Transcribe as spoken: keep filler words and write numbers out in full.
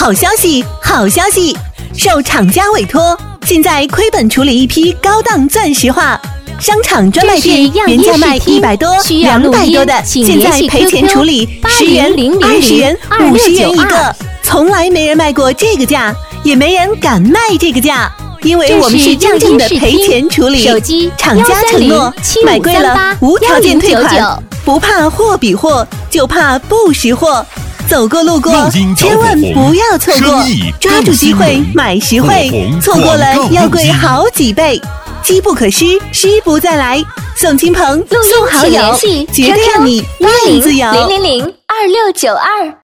好消息，好消息！受厂家委托，现在亏本处理一批高档钻石画。商场专卖店原价卖一百多、两百多的，现在赔钱处理十元、二十元、五十元一个，从来没人卖过这个价，也没人敢卖这个价。因为我们是真正的赔钱处理，厂家承诺买贵了无条件退款，不怕货比货，就怕不识货。走过路过，千万不要错过，抓住机会买实惠，错过了要贵好几倍。机不可失，失不再来。送亲朋，送好友，绝对让你面子有。 零零零二六九二。